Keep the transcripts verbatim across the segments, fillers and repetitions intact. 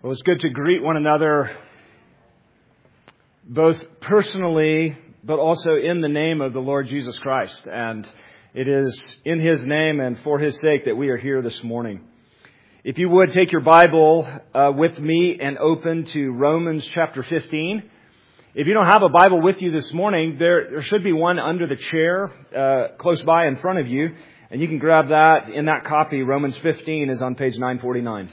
Well, it's good to greet one another both personally, but also in the name of the Lord Jesus Christ. And it is in His name and for His sake that we are here this morning. If you would take your Bible uh, with me and open to Romans chapter fifteen. If you don't have a Bible with you this morning, there, there should be one under the chair uh, close by in front of you. And you can grab that in that copy. Romans fifteen is on page nine forty-nine.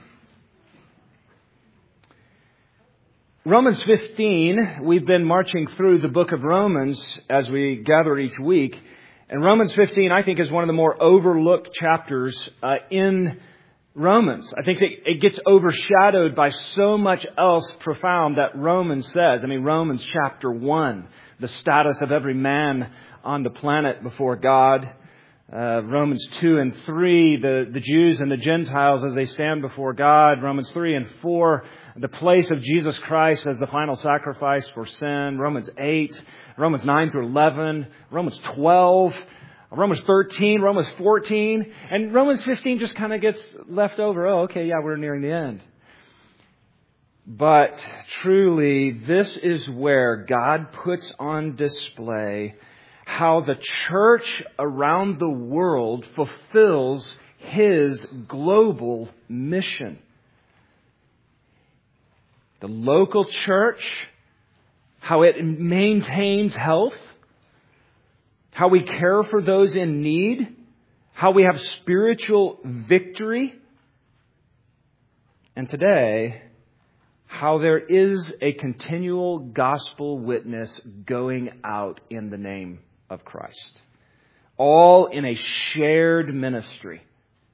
Romans fifteen, we've been marching through the book of Romans as we gather each week. And Romans fifteen, I think, is one of the more overlooked chapters uh, in Romans. I think it, it gets overshadowed by so much else profound that Romans says. I mean, Romans chapter one, the status of every man on the planet before God. Uh, Romans two and three, the, the Jews and the Gentiles as they stand before God. Romans three and four, the place of Jesus Christ as the final sacrifice for sin. Romans eight, Romans nine through eleven, Romans twelve, Romans thirteen, Romans fourteen, and Romans fifteen just kind of gets left over. Oh, okay, yeah, we're nearing the end. But truly, this is where God puts on display how the church around the world fulfills His global mission. The local church, how it maintains health, how we care for those in need, how we have spiritual victory, and today, how there is a continual gospel witness going out in the name of Christ. All in a shared ministry.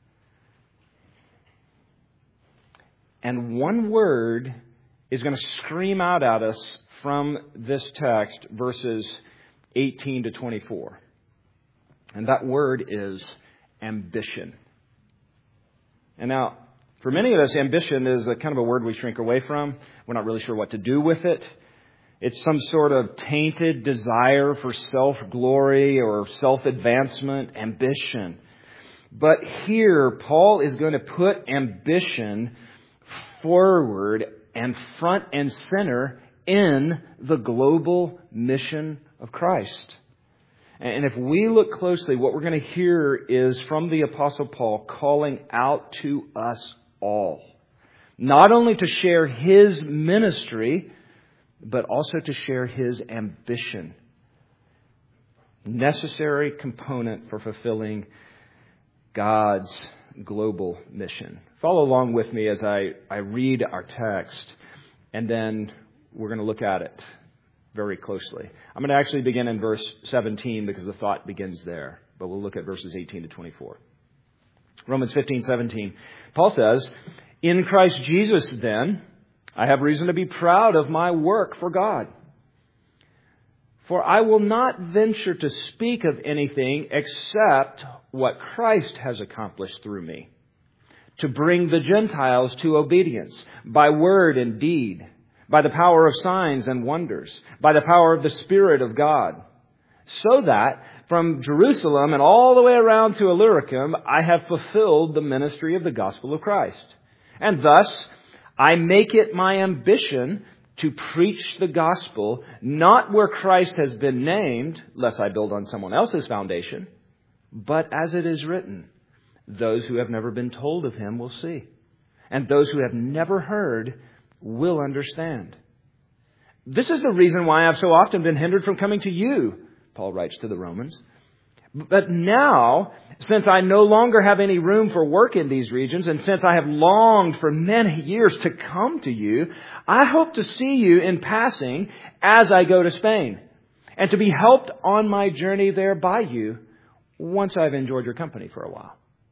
And one word is going to scream out at us from this text, verses eighteen to twenty-four. And that word is ambition. And now, for many of us, ambition is a kind of a word we shrink away from. We're not really sure what to do with it. It's some sort of tainted desire for self-glory or self-advancement, ambition. But here, Paul is going to put ambition forward and front and center in the global mission of Christ. And if we look closely, what we're going to hear is from the Apostle Paul calling out to us all. Not only to share his ministry, but also to share his ambition. Necessary component for fulfilling God's global mission. Follow along with me as I, I read our text, and then we're going to look at it very closely. I'm going to actually begin in verse seventeen because the thought begins there, but we'll look at verses eighteen to twenty-four. Romans fifteen seventeen. Paul says, "In Christ Jesus, then, I have reason to be proud of my work for God. For I will not venture to speak of anything except what Christ has accomplished through me, to bring the Gentiles to obedience by word and deed, by the power of signs and wonders, by the power of the Spirit of God, so that from Jerusalem and all the way around to Illyricum, I have fulfilled the ministry of the gospel of Christ. And thus, I make it my ambition to preach the gospel, not where Christ has been named, lest I build on someone else's foundation, but as it is written, those who have never been told of him will see, and those who have never heard will understand. This is the reason why I've so often been hindered from coming to you," Paul writes to the Romans. "But now, since I no longer have any room for work in these regions, and since I have longed for many years to come to you, I hope to see you in passing as I go to Spain, and to be helped on my journey there by you once I've enjoyed your company for a while."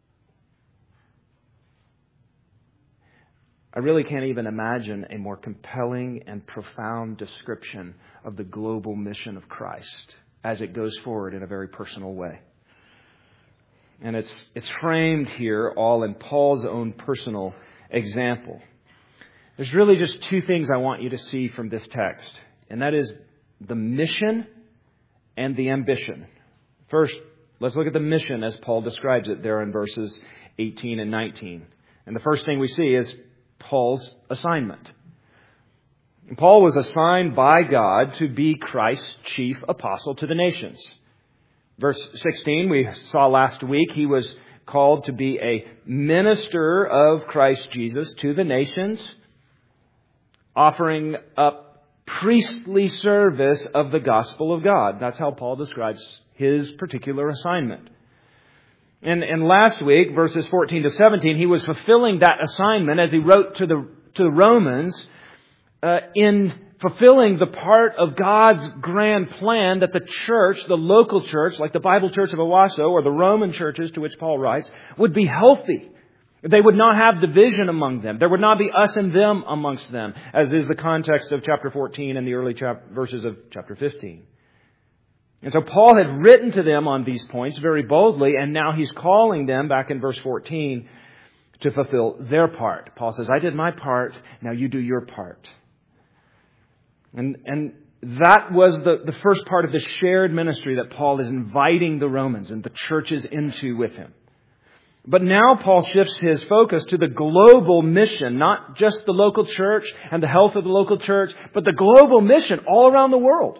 I really can't even imagine a more compelling and profound description of the global mission of Christ as it goes forward in a very personal way. And it's it's framed here all in Paul's own personal example. There's really just two things I want you to see from this text, and that is the mission and the ambition. First, let's look at the mission as Paul describes it there in verses eighteen and nineteen. And the first thing we see is Paul's assignment. Paul was assigned by God to be Christ's chief apostle to the nations. Verse sixteen, we saw last week, he was called to be a minister of Christ Jesus to the nations, offering up priestly service of the gospel of God. That's how Paul describes his particular assignment. And, and last week, verses fourteen to seventeen, he was fulfilling that assignment as he wrote to the, to the Romans uh, in fulfilling the part of God's grand plan that the church, the local church, like the Bible Church of Owasso or the Roman churches to which Paul writes, would be healthy. They would not have division among them. There would not be us and them amongst them, as is the context of chapter fourteen and the early chap- verses of chapter fifteen. And so Paul had written to them on these points very boldly, and now he's calling them, back in verse fourteen, to fulfill their part. Paul says, I did my part, now you do your part. And, and that was the, the first part of the shared ministry that Paul is inviting the Romans and the churches into with him. But now Paul shifts his focus to the global mission, not just the local church and the health of the local church, but the global mission all around the world.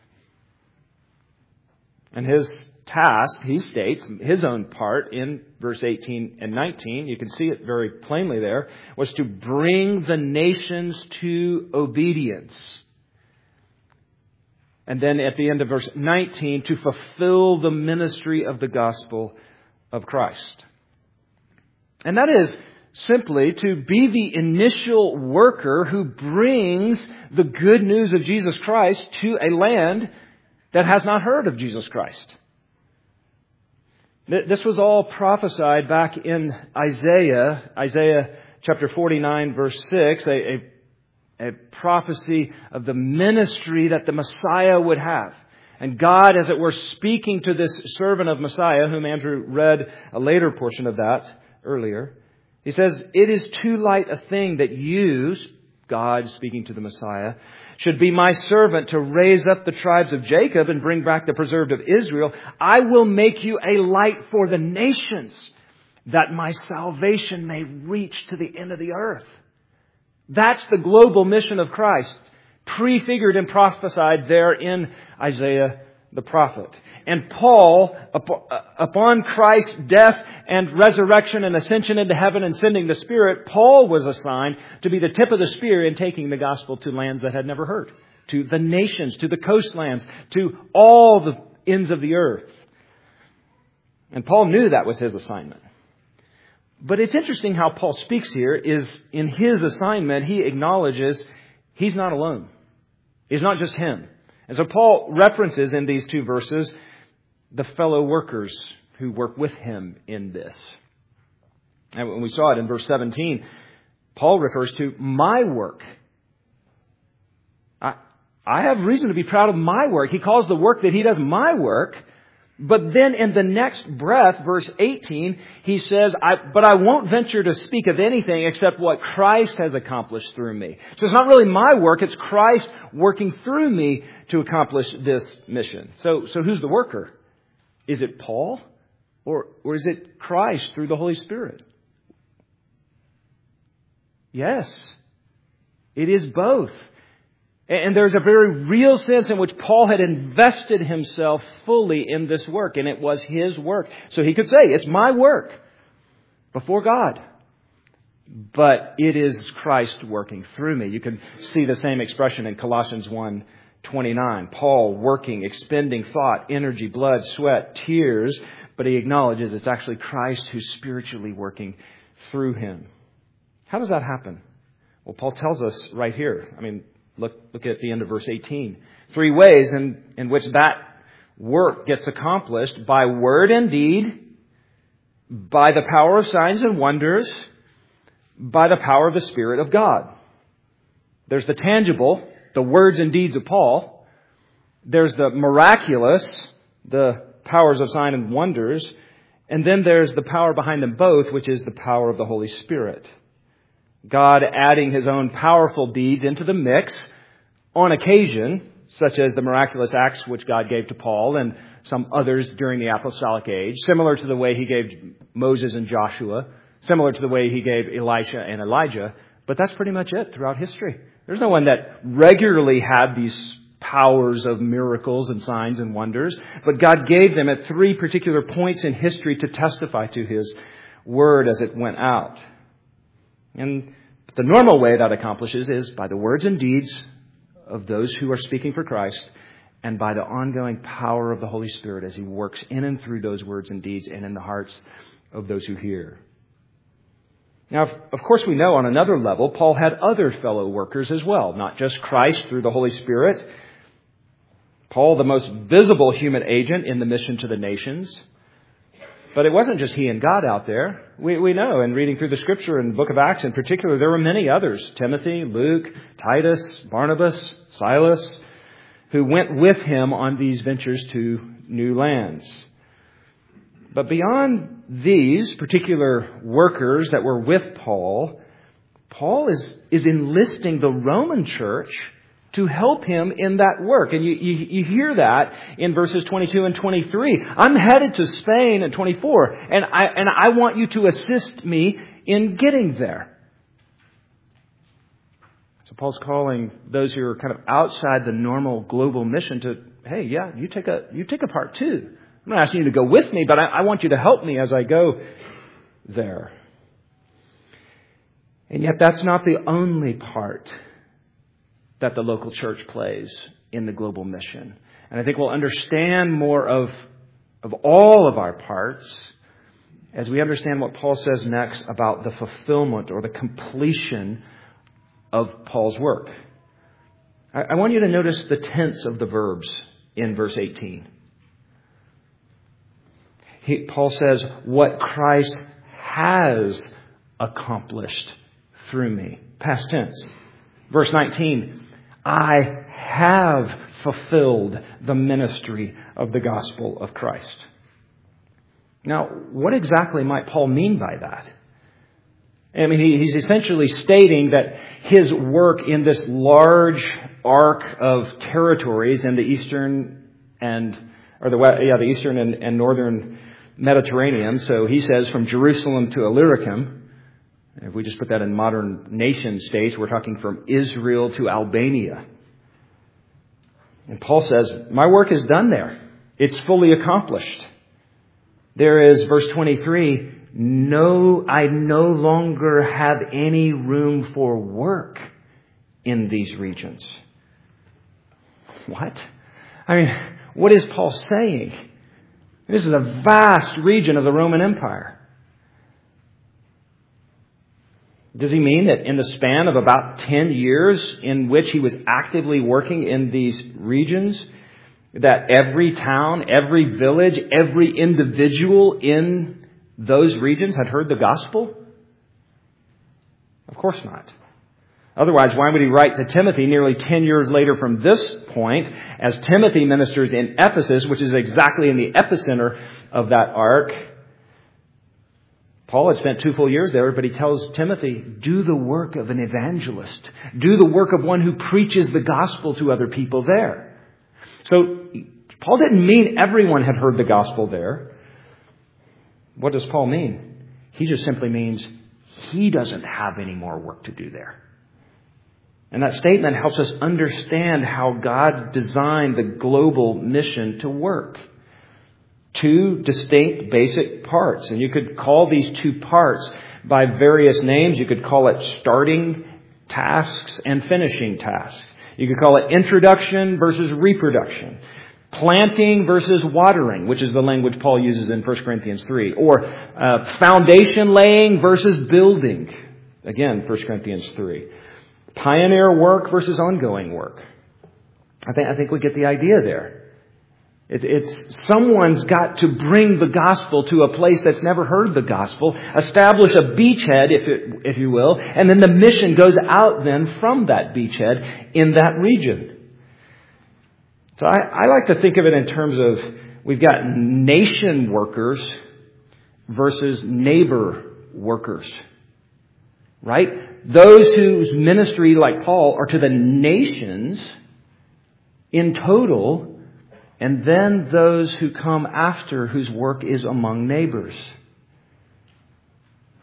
And his task, he states, his own part in verse eighteen and nineteen, you can see it very plainly there, was to bring the nations to obedience. And then at the end of verse nineteen, to fulfill the ministry of the gospel of Christ. And that is simply to be the initial worker who brings the good news of Jesus Christ to a land that has not heard of Jesus Christ. This was all prophesied back in Isaiah, Isaiah chapter forty-nine, verse six, a, a, a prophecy of the ministry that the Messiah would have. And God, as it were, speaking to this servant of Messiah, whom Andrew read a later portion of that earlier. He says, it is too light a thing that you, God speaking to the Messiah, should be my servant to raise up the tribes of Jacob and bring back the preserved of Israel. I will make you a light for the nations, that my salvation may reach to the end of the earth. That's the global mission of Christ, prefigured and prophesied there in Isaiah the prophet. And Paul, upon Christ's death and resurrection and ascension into heaven and sending the Spirit, Paul was assigned to be the tip of the spear in taking the gospel to lands that had never heard, to the nations, to the coastlands, to all the ends of the earth. And Paul knew that was his assignment. But it's interesting how Paul speaks here is in his assignment, he acknowledges he's not alone. It's not just him. And so Paul references in these two verses the fellow workers who work with him in this. And when we saw it in verse seventeen, Paul refers to my work. I, I have reason to be proud of my work. He calls the work that he does my work. But then in the next breath, verse eighteen, he says, I, but I won't venture to speak of anything except what Christ has accomplished through me. So it's not really my work, it's Christ working through me to accomplish this mission. So, so who's the worker? Is it Paul? Or, or is it Christ through the Holy Spirit? Yes, it is both. And there's a very real sense in which Paul had invested himself fully in this work, and it was his work. So he could say, it's my work before God. But it is Christ working through me. You can see the same expression in Colossians one twenty-nine. Paul working, expending thought, energy, blood, sweat, tears. But he acknowledges it's actually Christ who's spiritually working through him. How does that happen? Well, Paul tells us right here. I mean, Look, look at the end of verse eighteen. Three ways in, in which that work gets accomplished: by word and deed, by the power of signs and wonders, by the power of the Spirit of God. There's the tangible, the words and deeds of Paul. There's the miraculous, the powers of sign and wonders. And then there's the power behind them both, which is the power of the Holy Spirit. God adding his own powerful deeds into the mix on occasion, such as the miraculous acts which God gave to Paul and some others during the apostolic age, similar to the way he gave Moses and Joshua, similar to the way he gave Elisha and Elijah. But that's pretty much it throughout history. There's no one that regularly had these powers of miracles and signs and wonders, but God gave them at three particular points in history to testify to His word as it went out. And the normal way that accomplishes is by the words and deeds of those who are speaking for Christ and by the ongoing power of the Holy Spirit as He works in and through those words and deeds and in the hearts of those who hear. Now, of course, we know on another level, Paul had other fellow workers as well, not just Christ through the Holy Spirit. Paul, the most visible human agent in the mission to the nations. But it wasn't just he and God out there. We, we know in reading through the Scripture in the book of Acts in particular, there were many others. Timothy, Luke, Titus, Barnabas, Silas, who went with him on these ventures to new lands. But beyond these particular workers that were with Paul, Paul is, is enlisting the Roman church to help him in that work. And you, you, you hear that in verses twenty-two and twenty-three. I'm headed to Spain at twenty-four, and I, and I want you to assist me in getting there. So Paul's calling those who are kind of outside the normal global mission to, hey, yeah, you take a, you take a part too. I'm not asking you to go with me, but I, I want you to help me as I go there. And yet that's not the only part that the local church plays in the global mission. And I think we'll understand more of, of all of our parts as we understand what Paul says next about the fulfillment or the completion of Paul's work. I, I want you to notice the tense of the verbs in verse eighteen. He, Paul says, what Christ has accomplished through me. Past tense. Verse nineteen, I have fulfilled the ministry of the gospel of Christ. Now, what exactly might Paul mean by that? I mean, he, he's essentially stating that his work in this large arc of territories in the eastern and, or the, yeah, the eastern and, and northern Mediterranean. So he says from Jerusalem to Illyricum. If we just put that in modern nation states, we're talking from Israel to Albania. And Paul says, my work is done there. It's fully accomplished. There is, verse twenty-three, no, I no longer have any room for work in these regions. What? I mean, what is Paul saying? This is a vast region of the Roman Empire. Does he mean that in the span of about ten years in which he was actively working in these regions, that every town, every village, every individual in those regions had heard the gospel? Of course not. Otherwise, why would he write to Timothy nearly ten years later from this point, as Timothy ministers in Ephesus, which is exactly in the epicenter of that arc? Paul had spent two full years there, but he tells Timothy, do the work of an evangelist. Do the work of one who preaches the gospel to other people there. So Paul didn't mean everyone had heard the gospel there. What does Paul mean? He just simply means he doesn't have any more work to do there. And that statement helps us understand how God designed the global mission to work. Two distinct basic parts. And you could call these two parts by various names. You could call it starting tasks and finishing tasks. You could call it introduction versus reproduction. Planting versus watering, which is the language Paul uses in First Corinthians three. Or uh, foundation laying versus building. Again, First Corinthians three. Pioneer work versus ongoing work. I think, I think we get the idea there. It, it's someone's got to bring the gospel to a place that's never heard the gospel, establish a beachhead, if it, if you will, and then the mission goes out then from that beachhead in that region. So I, I like to think of it in terms of we've got nation workers versus neighbor workers, right? Those whose ministry, like Paul, are to the nations in total. And then those who come after whose work is among neighbors.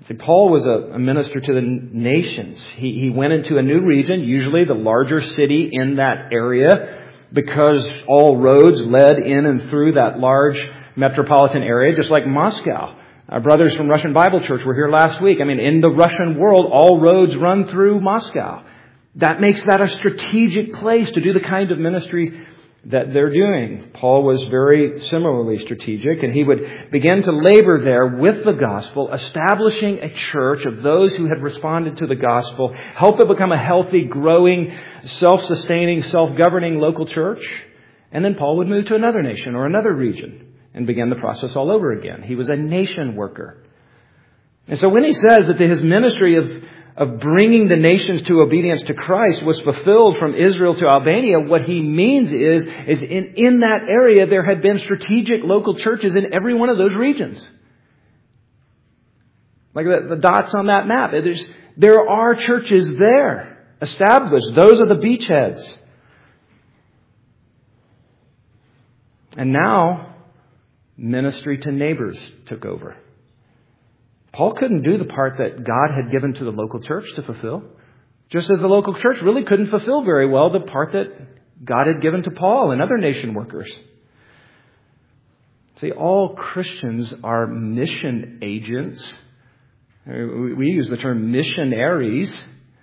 See, Paul was a, a minister to the nations. He, he went into a new region, usually the larger city in that area, because all roads led in and through that large metropolitan area, just like Moscow. Our brothers from Russian Bible Church were here last week. I mean, in the Russian world, all roads run through Moscow. That makes that a strategic place to do the kind of ministry that they're doing. Paul was very similarly strategic, and he would begin to labor there with the gospel, establishing a church of those who had responded to the gospel, help it become a healthy, growing, self-sustaining, self-governing local church. And then Paul would move to another nation or another region and begin the process all over again. He was a nation worker. And so when he says that his ministry of of bringing the nations to obedience to Christ was fulfilled from Israel to Albania, what he means is, is in, in that area there had been strategic local churches in every one of those regions. Like the, the dots on that map. There's, there are churches there established. Those are the beachheads. And now, ministry to neighbors took over. Paul couldn't do the part that God had given to the local church to fulfill. Just as the local church really couldn't fulfill very well the part that God had given to Paul and other nation workers. See, all Christians are mission agents. We use the term missionaries.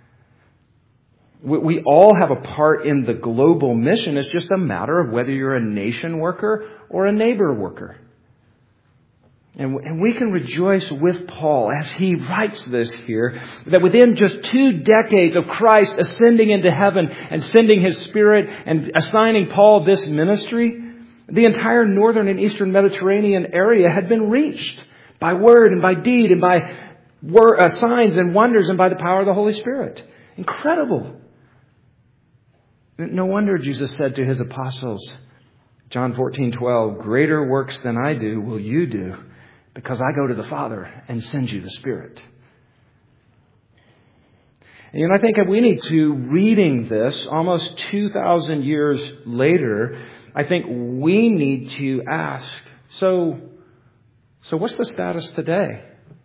We all have a part in the global mission. It's just a matter of whether you're a nation worker or a neighbor worker. And we can rejoice with Paul as he writes this here, that within just two decades of Christ ascending into heaven and sending His Spirit and assigning Paul this ministry, the entire northern and eastern Mediterranean area had been reached by word and by deed and by word, uh, signs and wonders and by the power of the Holy Spirit. Incredible. No wonder Jesus said to His apostles, John fourteen twelve, "Greater works than I do will you do, because I go to the Father and send you the Spirit." And you know, I think we need to, reading this almost two thousand years later, I think we need to ask, so, so what's the status today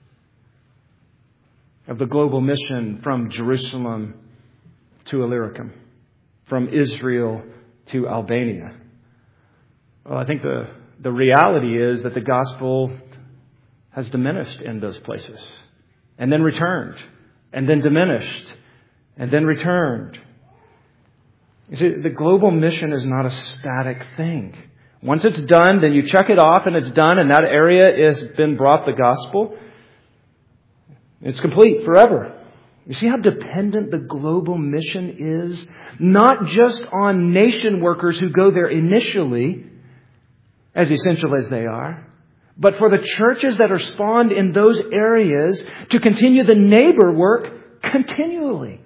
of the global mission from Jerusalem to Illyricum, from Israel to Albania? Well, I think the, the reality is that the gospel has diminished in those places, and then returned, and then diminished, and then returned. You see, the global mission is not a static thing. Once it's done, then you check it off and it's done, and that area has been brought the gospel. It's complete forever. You see how dependent the global mission is? Not just on nation workers who go there initially, as essential as they are, but for the churches that are spawned in those areas to continue the neighbor work continually.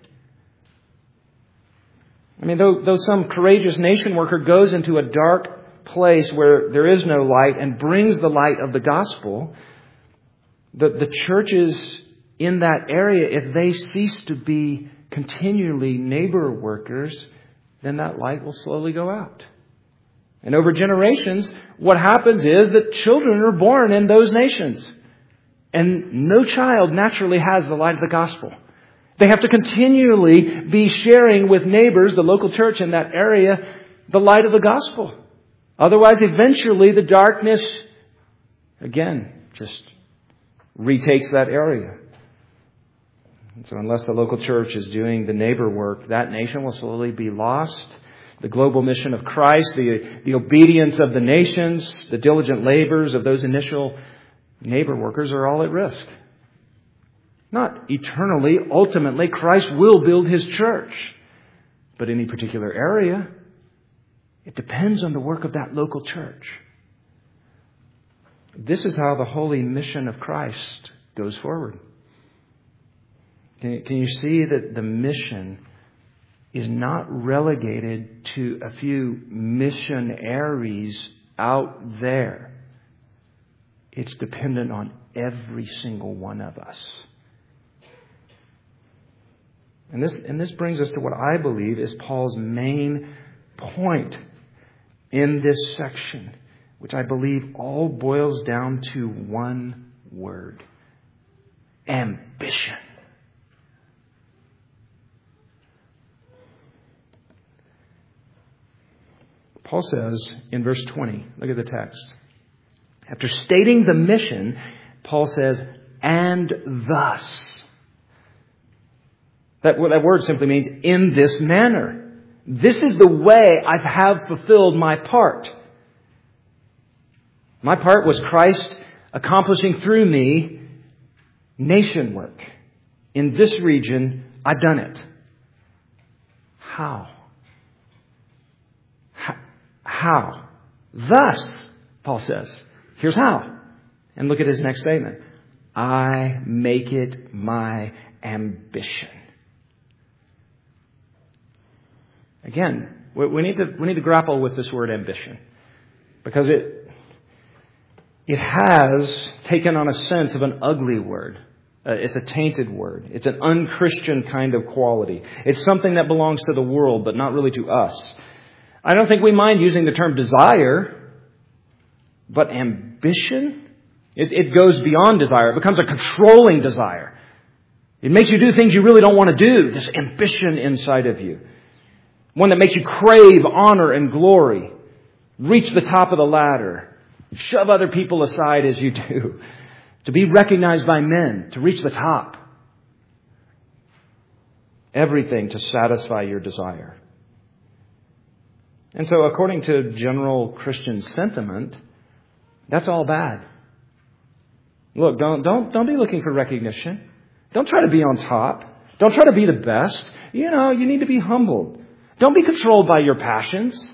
I mean, though, though some courageous nation worker goes into a dark place where there is no light and brings the light of the gospel, the, the churches in that area, if they cease to be continually neighbor workers, then that light will slowly go out. And over generations, what happens is that children are born in those nations. And no child naturally has the light of the gospel. They have to continually be sharing with neighbors, the local church in that area, the light of the gospel. Otherwise, eventually, the darkness, again, just retakes that area. And so unless the local church is doing the neighbor work, that nation will slowly be lost. The global mission of Christ, the, the obedience of the nations, the diligent labors of those initial neighbor workers are all at risk. Not eternally, ultimately, Christ will build His church. But any particular area, it depends on the work of that local church. This is how the holy mission of Christ goes forward. Can you, can you see that the mission is not relegated to a few missionaries out there? It's dependent on every single one of us. And this, and this brings us to what I believe is Paul's main point in this section, which I believe all boils down to one word: ambition. Paul says in verse twenty, look at the text. After stating the mission, Paul says, and thus. That, that word simply means in this manner. This is the way I have fulfilled my part. My part was Christ accomplishing through me nation work. In this region, I've done it. How? How? Thus, Paul says. Here's how. And look at his next statement. I make it my ambition. Again, we need to we need to grapple with this word ambition, because it it has taken on a sense of an ugly word. Uh, it's a tainted word. It's an unchristian kind of quality. It's something that belongs to the world, but not really to us. I don't think we mind using the term desire, but ambition, it, it goes beyond desire. It becomes a controlling desire. It makes you do things you really don't want to do. This ambition inside of you. One that makes you crave honor and glory. Reach the top of the ladder. Shove other people aside as you do. To be recognized by men. To reach the top. Everything to satisfy your desire. And so according to general Christian sentiment, that's all bad. Look, don't, don't, don't be looking for recognition. Don't try to be on top. Don't try to be the best. You know, you need to be humbled. Don't be controlled by your passions.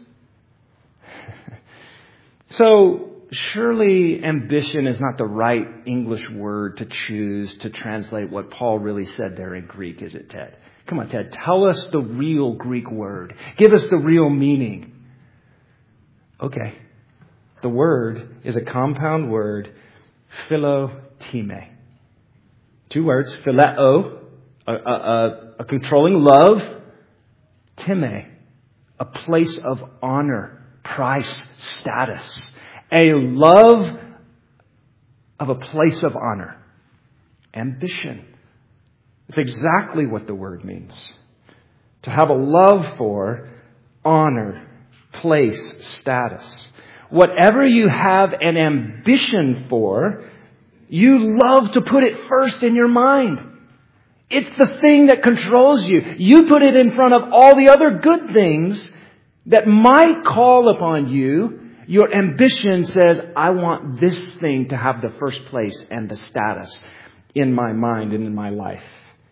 So, surely ambition is not the right English word to choose to translate what Paul really said there in Greek, is it, Ted? Come on, Ted. Tell us the real Greek word. Give us the real meaning. Okay. The word is a compound word, philotime. Two words, phileo, a, a, a, a controlling love, time, a place of honor, price, status. A love of a place of honor. Ambition. It's exactly what the word means. To have a love for honor, place, status. Whatever you have an ambition for, you love to put it first in your mind. It's the thing that controls you. You put it in front of all the other good things that might call upon you. Your ambition says, I want this thing to have the first place and the status in my mind and in my life.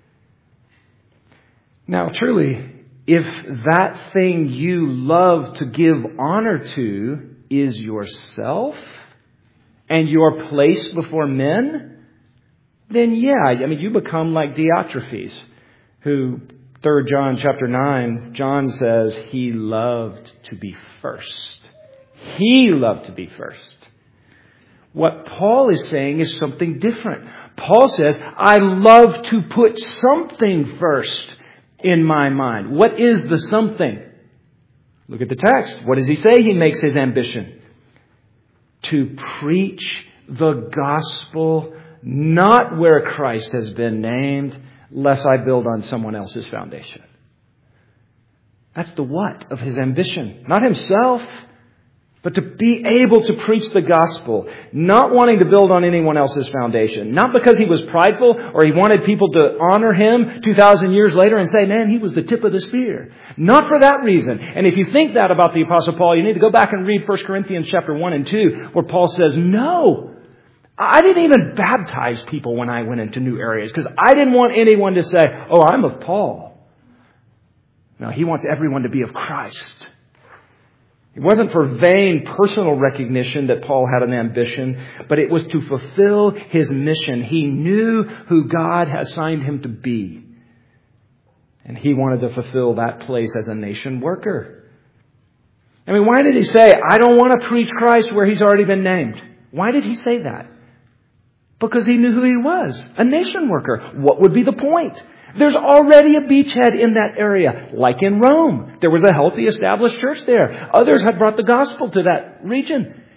Now, truly, if that thing you love to give honor to is yourself and your place before men, then yeah, I mean, you become like Diotrephes, who, Third John chapter nine, John says he loved to be first. He loved to be first. What Paul is saying is something different. Paul says, I love to put something first in my mind. What is the something? Look at the text. What does he say he makes his ambition? To preach the gospel, not where Christ has been named, lest I build on someone else's foundation. That's the what of his ambition. Not himself, but to be able to preach the gospel, not wanting to build on anyone else's foundation. Not because he was prideful or he wanted people to honor him two thousand years later and say, man, he was the tip of the spear. Not for that reason. And if you think that about the Apostle Paul, you need to go back and read First Corinthians chapter one and two, where Paul says, no, I didn't even baptize people when I went into new areas because I didn't want anyone to say, oh, I'm of Paul. No, he wants everyone to be of Christ. It wasn't for vain personal recognition that Paul had an ambition, but it was to fulfill his mission. He knew who God had assigned him to be. And he wanted to fulfill that place as a nation worker. I mean, why did he say, I don't want to preach Christ where he's already been named? Why did he say that? Because he knew who he was, a nation worker. What would be the point? There's already a beachhead in that area, like in Rome. There was a healthy established church there. Others had brought the gospel to that region.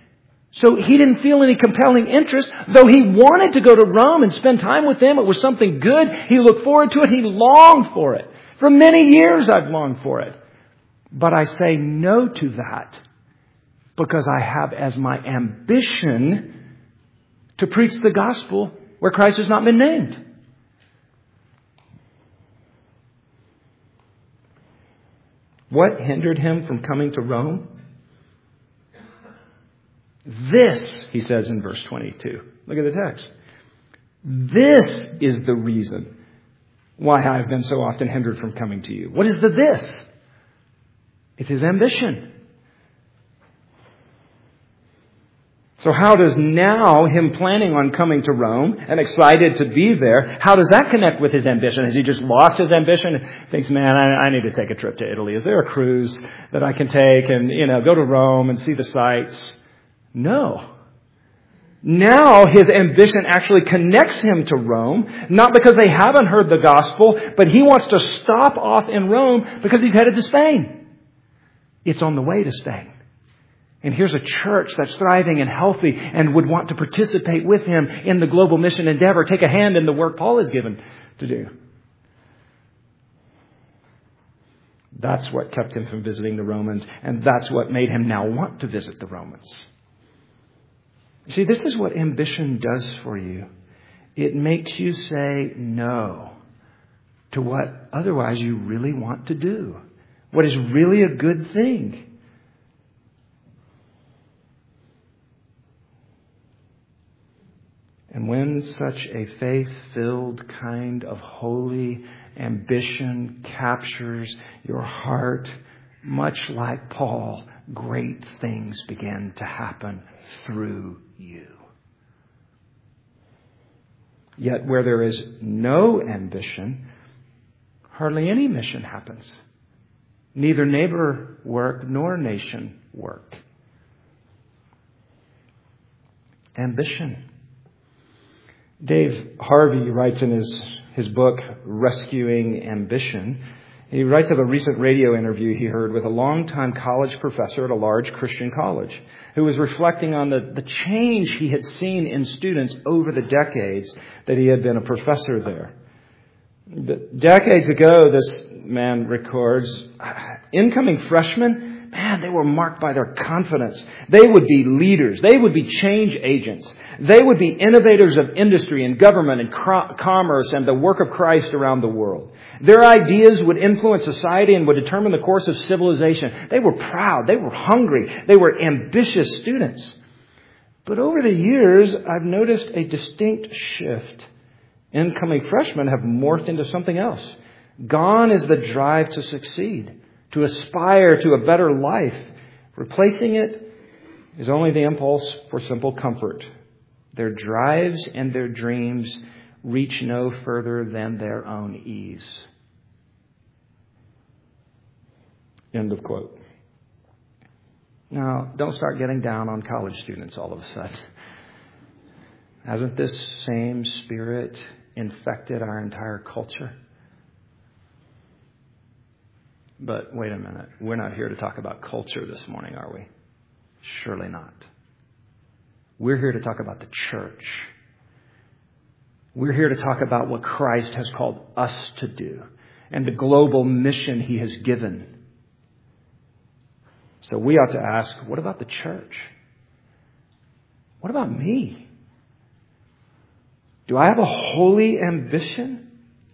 So he didn't feel any compelling interest, though he wanted to go to Rome and spend time with them. It was something good. He looked forward to it. He longed for it. For many years I've longed for it. But I say no to that because I have as my ambition to preach the gospel where Christ has not been named. What hindered him from coming to Rome? This, he says in verse twenty-two. Look at the text. This is the reason why I have been so often hindered from coming to you. What is the this? It's his ambition. So how does now him planning on coming to Rome and excited to be there, how does that connect with his ambition? Has he just lost his ambition and thinks, man, I, I need to take a trip to Italy. Is there a cruise that I can take and, you know, go to Rome and see the sights? No. Now his ambition actually connects him to Rome, not because they haven't heard the gospel, but he wants to stop off in Rome because he's headed to Spain. It's on the way to Spain. And here's a church that's thriving and healthy and would want to participate with him in the global mission endeavor, take a hand in the work Paul is given to do. That's what kept him from visiting the Romans, and that's what made him now want to visit the Romans. See, this is what ambition does for you. It makes you say no to what otherwise you really want to do. What is really a good thing. And when such a faith-filled kind of holy ambition captures your heart, much like Paul, great things begin to happen through you. Yet where there is no ambition, hardly any mission happens. Neither neighbor work nor nation work. Ambition. Dave Harvey writes in his, his book, Rescuing Ambition, he writes of a recent radio interview he heard with a longtime college professor at a large Christian college who was reflecting on the, the change he had seen in students over the decades that he had been a professor there. Decades ago, this man records, incoming freshmen, man, they were marked by their confidence. They would be leaders. They would be change agents. They would be innovators of industry and government and cro- commerce and the work of Christ around the world. Their ideas would influence society and would determine the course of civilization. They were proud. They were hungry. They were ambitious students. But over the years, I've noticed a distinct shift. Incoming freshmen have morphed into something else. Gone is the drive to succeed, to aspire to a better life. Replacing it is only the impulse for simple comfort. Their drives and their dreams reach no further than their own ease. End of quote. Now, don't start getting down on college students all of a sudden. Hasn't this same spirit infected our entire culture? But wait a minute. We're not here to talk about culture this morning, are we? Surely not. We're here to talk about the church. We're here to talk about what Christ has called us to do and the global mission He has given. So we ought to ask, what about the church? What about me? Do I have a holy ambition?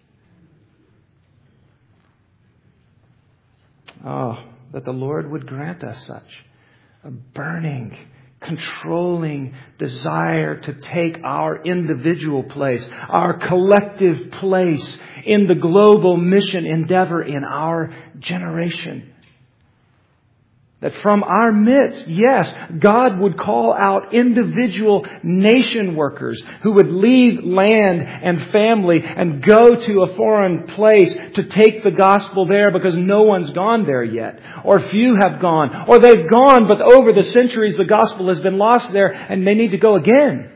Oh, that the Lord would grant us such a burning, controlling desire to take our individual place, our collective place in the global mission endeavor in our generation. That from our midst, yes, God would call out individual nation workers who would leave land and family and go to a foreign place to take the gospel there because no one's gone there yet. Or few have gone. Or they've gone, but over the centuries the gospel has been lost there and they need to go again.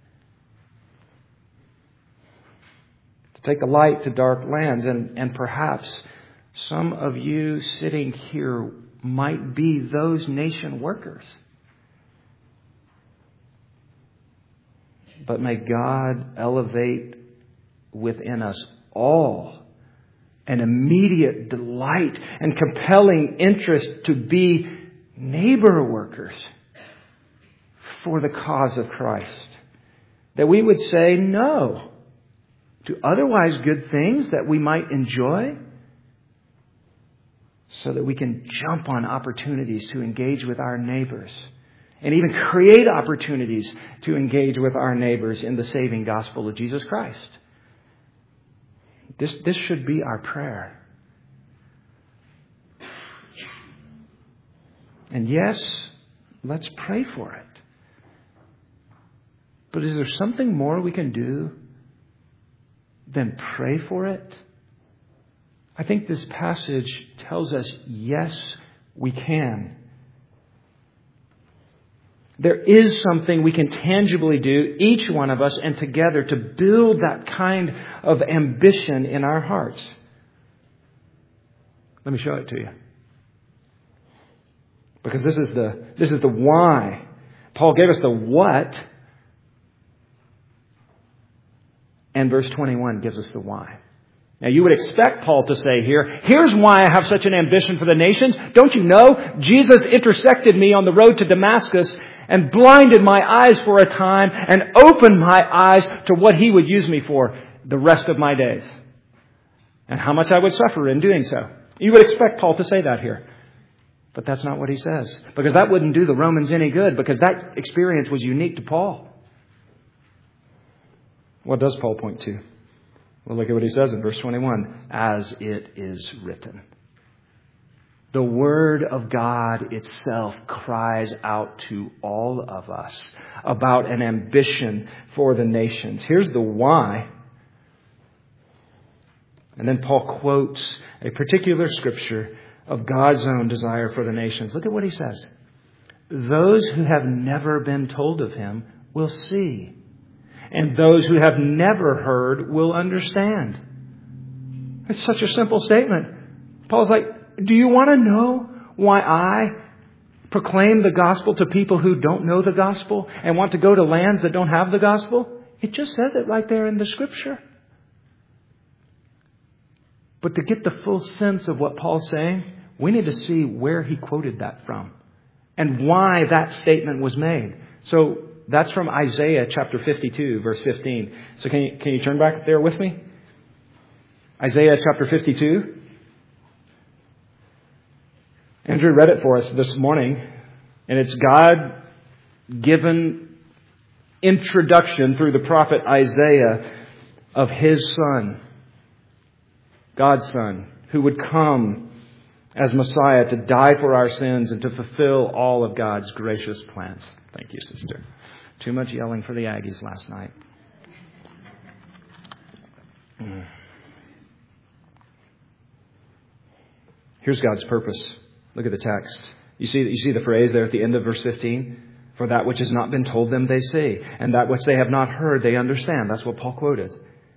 To take the light to dark lands. And, and perhaps some of you sitting here might be those nation workers. But may God elevate within us all an immediate delight and compelling interest to be neighbor workers for the cause of Christ. That we would say no to otherwise good things that we might enjoy, so that we can jump on opportunities to engage with our neighbors and even create opportunities to engage with our neighbors in the saving gospel of Jesus Christ. This, this should be our prayer. And yes, let's pray for it. But is there something more we can do than pray for it? I think this passage tells us, yes, we can. There is something we can tangibly do, each one of us, and together, to build that kind of ambition in our hearts. Let me show it to you. Because this is the, this is the why. Paul gave us the what, and verse twenty-one gives us the why. Now, you would expect Paul to say here, here's why I have such an ambition for the nations. Don't you know? Jesus intersected me on the road to Damascus and blinded my eyes for a time and opened my eyes to what He would use me for the rest of my days. And how much I would suffer in doing so. You would expect Paul to say that here. But that's not what he says. Because that wouldn't do the Romans any good, because that experience was unique to Paul. What does Paul point to? Well, look at what he says in verse twenty-one. As it is written. The Word of God itself cries out to all of us about an ambition for the nations. Here's the why. And then Paul quotes a particular scripture of God's own desire for the nations. Look at what he says. Those who have never been told of Him will see. And those who have never heard will understand. It's such a simple statement. Paul's like, do you want to know why I proclaim the gospel to people who don't know the gospel and want to go to lands that don't have the gospel? It just says it right there in the scripture. But to get the full sense of what Paul's saying, we need to see where he quoted that from and why that statement was made. So that's from Isaiah chapter fifty-two, verse fifteen. So can you, can you turn back there with me? Isaiah chapter fifty-two. Andrew read it for us this morning, and it's God-given introduction through the prophet Isaiah of His Son, God's Son, who would come as Messiah to die for our sins and to fulfill all of God's gracious plans. Thank you, sister. Too much yelling for the Aggies last night. Here's God's purpose. Look at the text. You see, you see the phrase there at the end of verse fifteen? For that which has not been told them, they see. And that which they have not heard, they understand. That's what Paul quoted.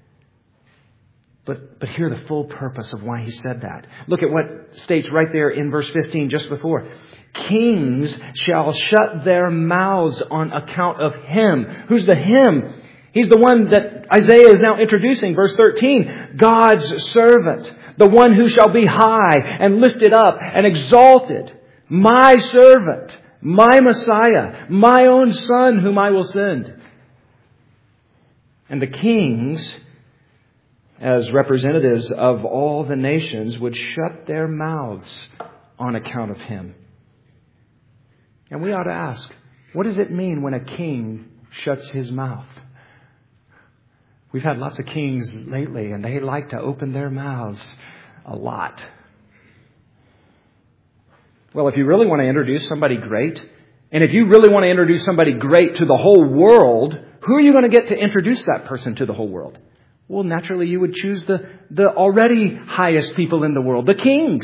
But, but hear the full purpose of why he said that. Look at what states right there in verse fifteen just before. Kings shall shut their mouths on account of Him. Who's the Him? He's the one that Isaiah is now introducing. Verse thirteen. God's servant. The one who shall be high and lifted up and exalted. My servant. My Messiah. My own Son whom I will send. And the kings, as representatives of all the nations, would shut their mouths on account of Him. And we ought to ask, what does it mean when a king shuts his mouth? We've had lots of kings lately, and they like to open their mouths a lot. Well, if you really want to introduce somebody great, and if you really want to introduce somebody great to the whole world, who are you going to get to introduce that person to the whole world? Well, naturally, you would choose the, the already highest people in the world, the kings.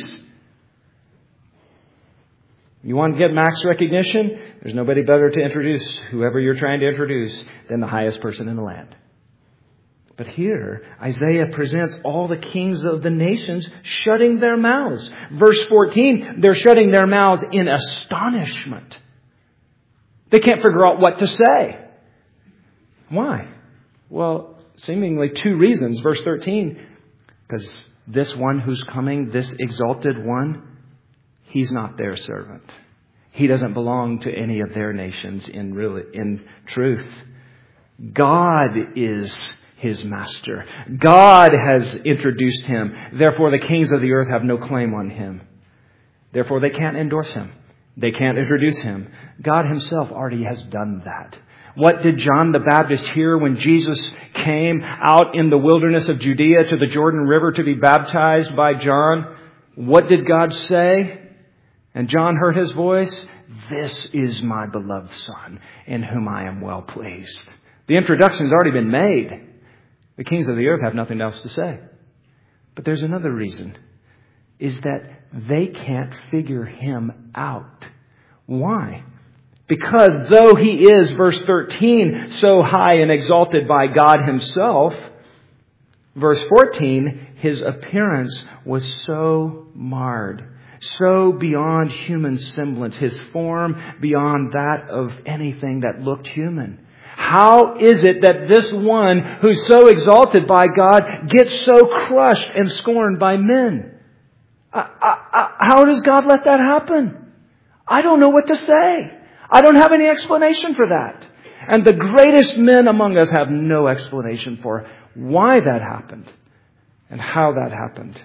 You want to get max recognition? There's nobody better to introduce whoever you're trying to introduce than the highest person in the land. But here, Isaiah presents all the kings of the nations shutting their mouths. Verse fourteen, they're shutting their mouths in astonishment. They can't figure out what to say. Why? Well, seemingly two reasons. Verse thirteen, because this one who's coming, this exalted one, he's not their servant. He doesn't belong to any of their nations in really, in truth. God is his master. God has introduced him. Therefore, the kings of the earth have no claim on him. Therefore, they can't endorse him. They can't introduce him. God himself already has done that. What did John the Baptist hear when Jesus came out in the wilderness of Judea to the Jordan River to be baptized by John? What did God say? And John heard his voice. This is my beloved Son, in whom I am well pleased. The introduction's already been made. The kings of the earth have nothing else to say. But there's another reason, is that they can't figure him out. Why? Because though he is, verse thirteen, so high and exalted by God himself, verse fourteen, his appearance was so marred, so beyond human semblance, his form beyond that of anything that looked human. How is it that this one who's so exalted by God gets so crushed and scorned by men? I, I, I, how does God let that happen? I don't know what to say. I don't have any explanation for that. And the greatest men among us have no explanation for why that happened and how that happened.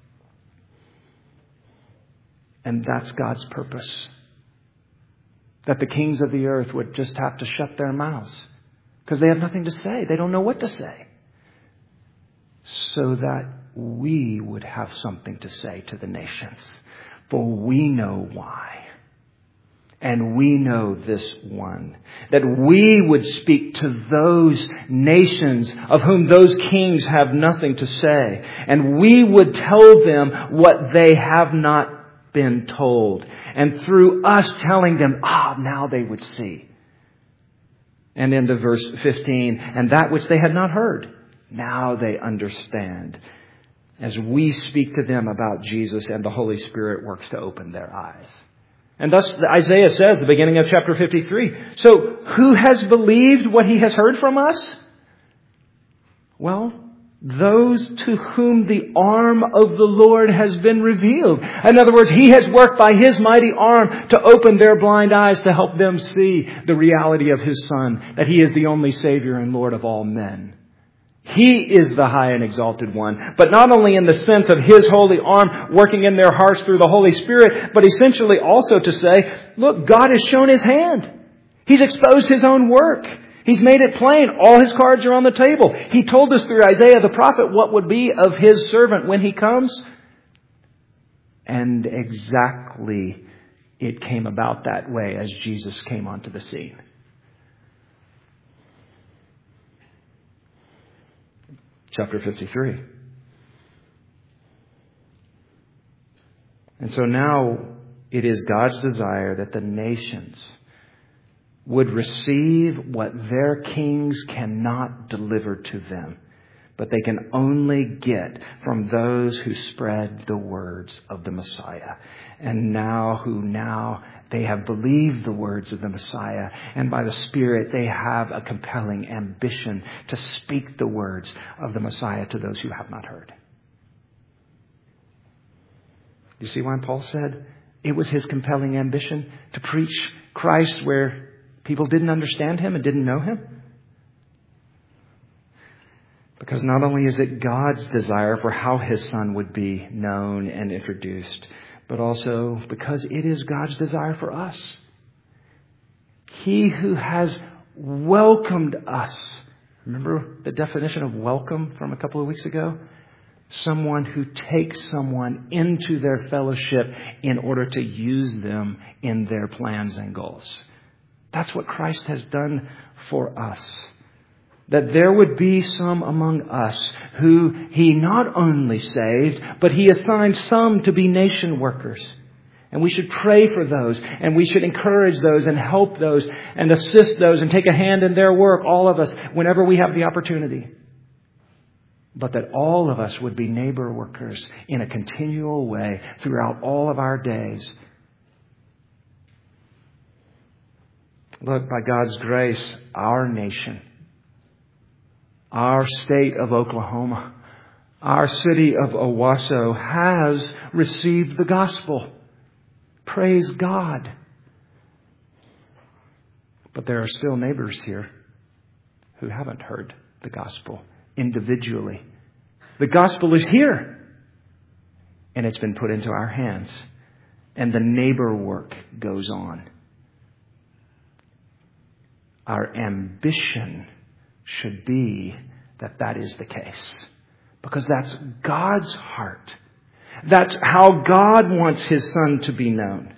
And that's God's purpose. That the kings of the earth would just have to shut their mouths because they have nothing to say. They don't know what to say. So that we would have something to say to the nations. For we know why. And we know this one. That we would speak to those nations of whom those kings have nothing to say. And we would tell them what they have not been told. And through us telling them, ah, now they would see. And into verse fifteen, and that which they had not heard, now they understand. As we speak to them about Jesus and the Holy Spirit works to open their eyes. And thus Isaiah says, the beginning of chapter fifty-three, so who has believed what he has heard from us? Well, those to whom the arm of the Lord has been revealed. In other words, he has worked by his mighty arm to open their blind eyes to help them see the reality of his Son, that he is the only Savior and Lord of all men. He is the high and exalted one, but not only in the sense of his holy arm working in their hearts through the Holy Spirit, but essentially also to say, look, God has shown his hand. He's exposed his own work. He's made it plain. All his cards are on the table. He told us through Isaiah the prophet what would be of his servant when he comes. And exactly it came about that way as Jesus came onto the scene. Chapter fifty-three. And so now it is God's desire that the nations would receive what their kings cannot deliver to them, but they can only get from those who spread the words of the Messiah. And now who now they have believed the words of the Messiah, and by the Spirit they have a compelling ambition to speak the words of the Messiah to those who have not heard. You see why Paul said it was his compelling ambition to preach Christ where people didn't understand him and didn't know him? Because not only is it God's desire for how his Son would be known and introduced, but also because it is God's desire for us. He who has welcomed us. Remember the definition of welcome from a couple of weeks ago? Someone who takes someone into their fellowship in order to use them in their plans and goals. That's what Christ has done for us. That there would be some among us who he not only saved, but he assigned some to be nation workers. And we should pray for those, and we should encourage those and help those and assist those and take a hand in their work, all of us, whenever we have the opportunity. But that all of us would be neighbor workers in a continual way throughout all of our days. Look, by God's grace, our nation, Our state of Oklahoma, our city of Owasso has received the gospel. Praise God. But there are still neighbors here who haven't heard the gospel individually. The gospel is here, and it's been put into our hands, and the neighbor work goes on. Our ambition should be that that is the case, because that's God's heart. That's how God wants His Son to be known.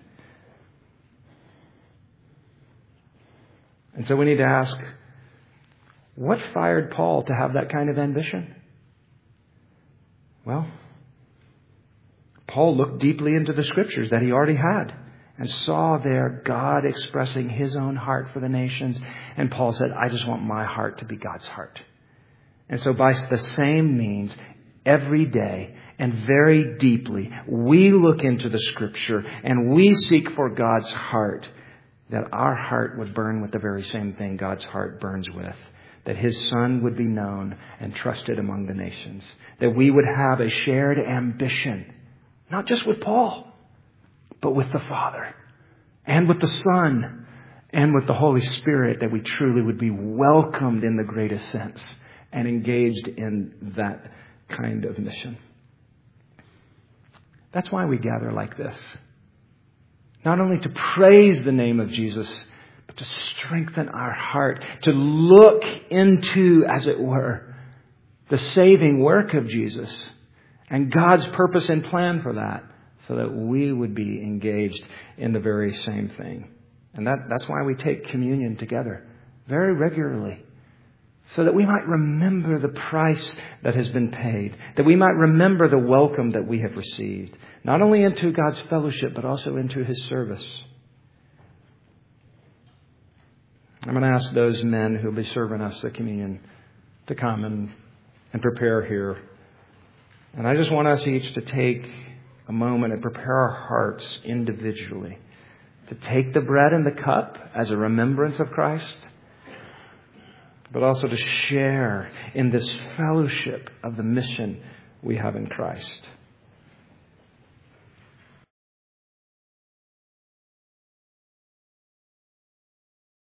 And so we need to ask, what fired Paul to have that kind of ambition? Well, Paul looked deeply into the Scriptures that he already had and saw there God expressing His own heart for the nations. And Paul said, I just want my heart to be God's heart. And so by the same means, every day and very deeply, we look into the Scripture and we seek for God's heart, that our heart would burn with the very same thing God's heart burns with. That His Son would be known and trusted among the nations. That we would have a shared ambition, not just with Paul, but with the Father and with the Son and with the Holy Spirit, that we truly would be welcomed in the greatest sense and engaged in that kind of mission. That's why we gather like this. Not only to praise the name of Jesus, but to strengthen our heart, to look into, as it were, the saving work of Jesus and God's purpose and plan for that, so that we would be engaged in the very same thing. And that, that's why we take communion together very regularly, so that we might remember the price that has been paid, that we might remember the welcome that we have received, not only into God's fellowship, but also into His service. I'm going to ask those men who will be serving us the communion to come and, and prepare here. And I just want us each to take a moment and prepare our hearts individually to take the bread and the cup as a remembrance of Christ, but also to share in this fellowship of the mission we have in Christ.